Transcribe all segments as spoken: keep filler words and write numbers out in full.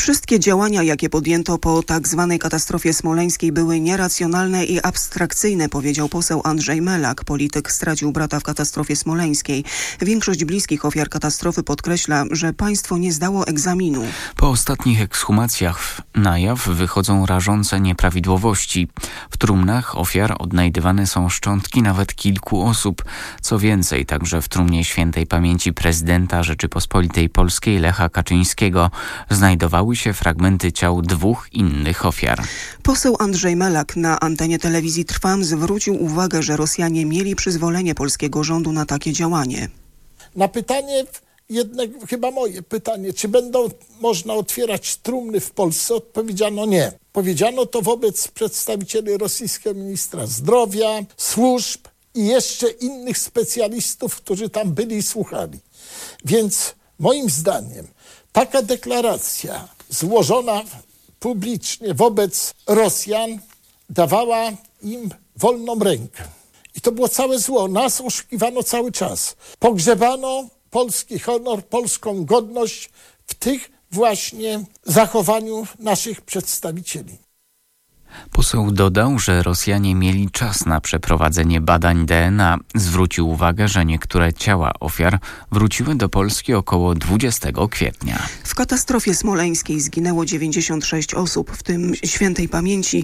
Wszystkie działania, jakie podjęto po tak zwanej katastrofie smoleńskiej, były nieracjonalne i abstrakcyjne, powiedział poseł Andrzej Melak. Polityk stracił brata w katastrofie smoleńskiej. Większość bliskich ofiar katastrofy podkreśla, że państwo nie zdało egzaminu. Po ostatnich ekshumacjach na jaw wychodzą rażące nieprawidłowości. W trumnach ofiar odnajdywane są szczątki nawet kilku osób. Co więcej, także w trumnie świętej pamięci prezydenta Rzeczypospolitej Polskiej Lecha Kaczyńskiego znajdowały się fragmenty ciał dwóch innych ofiar. Poseł Andrzej Melak na antenie telewizji Trwam zwrócił uwagę, że Rosjanie mieli przyzwolenie polskiego rządu na takie działanie. Na pytanie, jedne, chyba moje pytanie, czy będą można otwierać trumny w Polsce, odpowiedziano nie. Powiedziano to wobec przedstawicieli rosyjskiego ministra zdrowia, służb i jeszcze innych specjalistów, którzy tam byli i słuchali. Więc moim zdaniem taka deklaracja złożona publicznie wobec Rosjan dawała im wolną rękę. I to było całe zło. Nas oszukiwano cały czas. Pogrzebano polski honor, polską godność w tych właśnie zachowaniu naszych przedstawicieli. Poseł dodał, że Rosjanie mieli czas na przeprowadzenie badań D N A. Zwrócił uwagę, że niektóre ciała ofiar wróciły do Polski około dwudziestego kwietnia. W katastrofie smoleńskiej zginęło dziewięćdziesiąt sześć osób, w tym świętej pamięci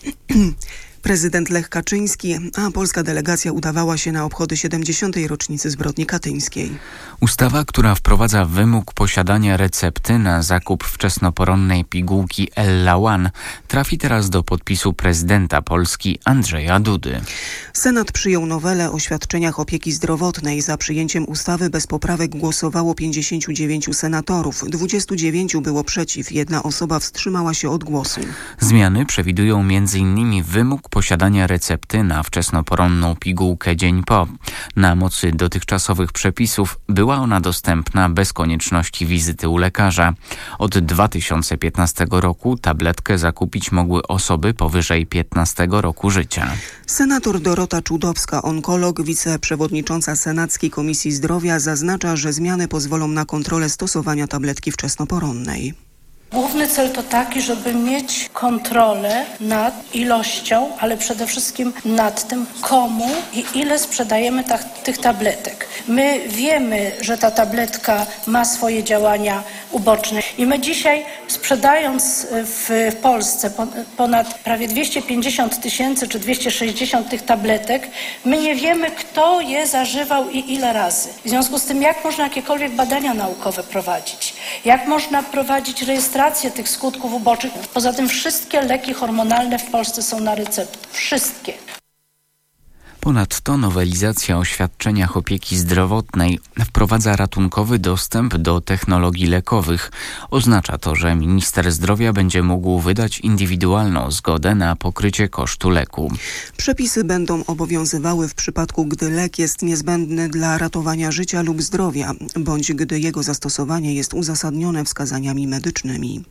prezydent Lech Kaczyński, a polska delegacja udawała się na obchody siedemdziesiątej rocznicy zbrodni katyńskiej. Ustawa, która wprowadza wymóg posiadania recepty na zakup wczesnoporonnej pigułki Ellawan, trafi teraz do podpisu prezydenta Polski Andrzeja Dudy. Senat przyjął nowelę o świadczeniach opieki zdrowotnej. Za przyjęciem ustawy bez poprawek głosowało pięćdziesięciu dziewięciu senatorów. dwudziestu dziewięciu było przeciw. Jedna osoba wstrzymała się od głosu. Zmiany przewidują między innymi wymóg posiadania recepty na wczesnoporonną pigułkę dzień po. Na mocy dotychczasowych przepisów była ona dostępna bez konieczności wizyty u lekarza. Od dwa tysiące piętnastego roku tabletkę zakupić mogły osoby powyżej piętnastego roku życia. Senator Dorota Czudowska, onkolog, wiceprzewodnicząca Senackiej Komisji Zdrowia, zaznacza, że zmiany pozwolą na kontrolę stosowania tabletki wczesnoporonnej. Główny cel to taki, żeby mieć kontrolę nad ilością, ale przede wszystkim nad tym, komu i ile sprzedajemy ta, tych tabletek. My wiemy, że ta tabletka ma swoje działania uboczne i my dzisiaj, sprzedając w Polsce ponad prawie dwieście pięćdziesiąt tysięcy czy dwieście sześćdziesiąt tych tabletek, my nie wiemy, kto je zażywał i ile razy. W związku z tym, jak można jakiekolwiek badania naukowe prowadzić? Jak można prowadzić rejestrację tych skutków ubocznych? Poza tym wszystkie leki hormonalne w Polsce są na receptę. Wszystkie. Ponadto nowelizacja o świadczeniach opieki zdrowotnej wprowadza ratunkowy dostęp do technologii lekowych. Oznacza to, że minister zdrowia będzie mógł wydać indywidualną zgodę na pokrycie kosztu leku. Przepisy będą obowiązywały w przypadku, gdy lek jest niezbędny dla ratowania życia lub zdrowia, bądź gdy jego zastosowanie jest uzasadnione wskazaniami medycznymi.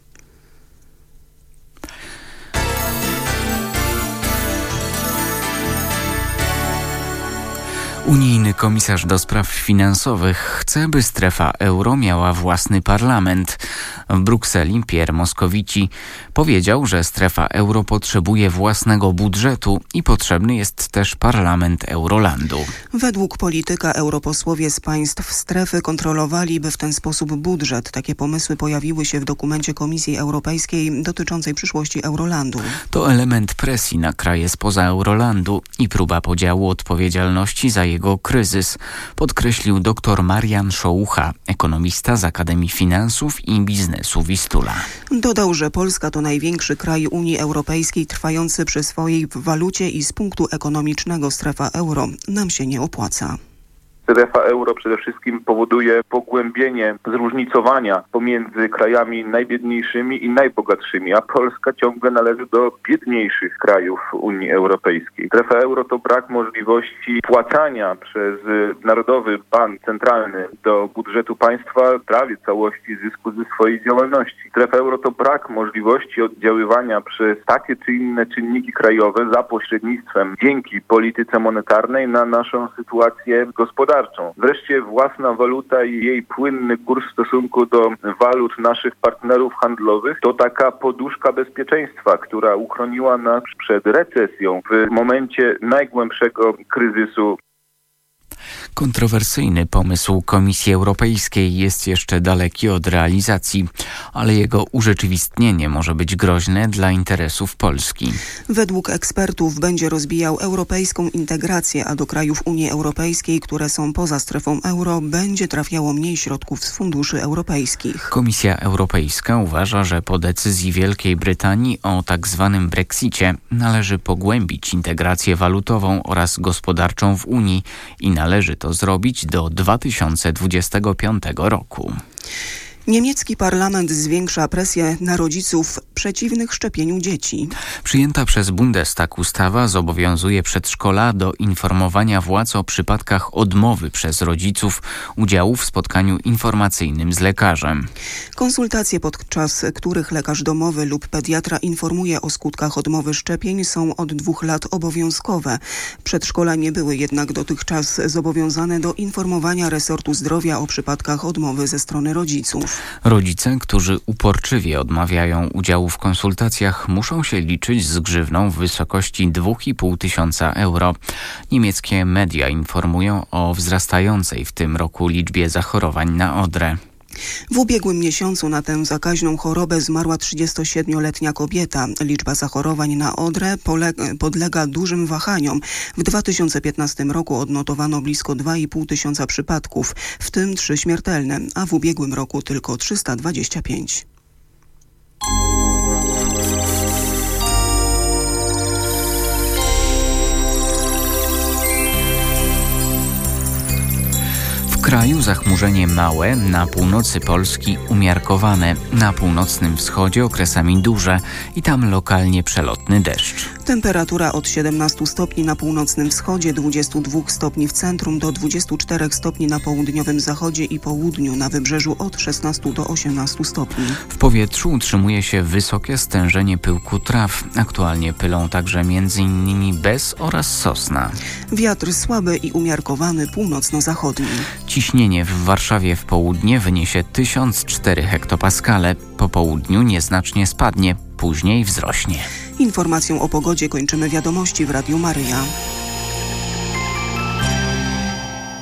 Unijny komisarz do spraw finansowych chce, by strefa euro miała własny parlament. W Brukseli Pierre Moscovici powiedział, że strefa euro potrzebuje własnego budżetu i potrzebny jest też parlament Eurolandu. Według polityka europosłowie z państw strefy kontrolowaliby w ten sposób budżet. Takie pomysły pojawiły się w dokumencie Komisji Europejskiej dotyczącej przyszłości Eurolandu. To element presji na kraje spoza Eurolandu i próba podziału odpowiedzialności za jego kryzys, podkreślił dr Marian Szołucha, ekonomista z Akademii Finansów i Biznesu Wistula. Dodał, że Polska to największy kraj Unii Europejskiej trwający przy swojej walucie i z punktu ekonomicznego strefa euro nam się nie opłaca. Strefa euro przede wszystkim powoduje pogłębienie zróżnicowania pomiędzy krajami najbiedniejszymi i najbogatszymi, a Polska ciągle należy do biedniejszych krajów Unii Europejskiej. Strefa euro to brak możliwości wpłacania przez Narodowy Bank Centralny do budżetu państwa prawie całości zysku ze swojej działalności. Strefa euro to brak możliwości oddziaływania przez takie czy inne czynniki krajowe za pośrednictwem dzięki polityce monetarnej na naszą sytuację gospodarczą. gospodarczą. Wreszcie własna waluta i jej płynny kurs w stosunku do walut naszych partnerów handlowych to taka poduszka bezpieczeństwa, która uchroniła nas przed recesją w momencie najgłębszego kryzysu. Kontrowersyjny pomysł Komisji Europejskiej jest jeszcze daleki od realizacji, ale jego urzeczywistnienie może być groźne dla interesów Polski. Według ekspertów będzie rozbijał europejską integrację, a do krajów Unii Europejskiej, które są poza strefą euro, będzie trafiało mniej środków z funduszy europejskich. Komisja Europejska uważa, że po decyzji Wielkiej Brytanii o tak zwanym Brexicie należy pogłębić integrację walutową oraz gospodarczą w Unii i należy to zrobić do dwa tysiące dwudziestego piątego roku. Niemiecki parlament zwiększa presję na rodziców przeciwnych szczepieniu dzieci. Przyjęta przez Bundestag ustawa zobowiązuje przedszkola do informowania władz o przypadkach odmowy przez rodziców udziału w spotkaniu informacyjnym z lekarzem. Konsultacje, podczas których lekarz domowy lub pediatra informuje o skutkach odmowy szczepień, są od dwóch lat obowiązkowe. Przedszkola nie były jednak dotychczas zobowiązane do informowania resortu zdrowia o przypadkach odmowy ze strony rodziców. Rodzice, którzy uporczywie odmawiają udziału w konsultacjach, muszą się liczyć z grzywną w wysokości dwa i pół tysiąca euro. Niemieckie media informują o wzrastającej w tym roku liczbie zachorowań na odrę. W ubiegłym miesiącu na tę zakaźną chorobę zmarła trzydziestosiedmioletnia kobieta. Liczba zachorowań na odrę pole- podlega dużym wahaniom. W dwa tysiące piętnastym roku odnotowano blisko dwa i pół tysiąca przypadków, w tym trzy śmiertelne, a w ubiegłym roku tylko trzysta dwadzieścia pięć. W kraju zachmurzenie małe, na północy Polski umiarkowane, na północnym wschodzie okresami duże i tam lokalnie przelotny deszcz. Temperatura od siedemnastu stopni na północnym wschodzie, dwudziestu dwóch stopni w centrum do dwudziestu czterech stopni na południowym zachodzie i południu, na wybrzeżu od szesnastu do osiemnastu stopni. W powietrzu utrzymuje się wysokie stężenie pyłku traw. Aktualnie pylą także m.in. bez oraz sosna. Wiatr słaby i umiarkowany północno-zachodni. Ciśnienie w Warszawie w południe wyniesie tysiąc cztery hektopaskale. Po południu nieznacznie spadnie, później wzrośnie. Informacją o pogodzie kończymy wiadomości w Radiu Maryja.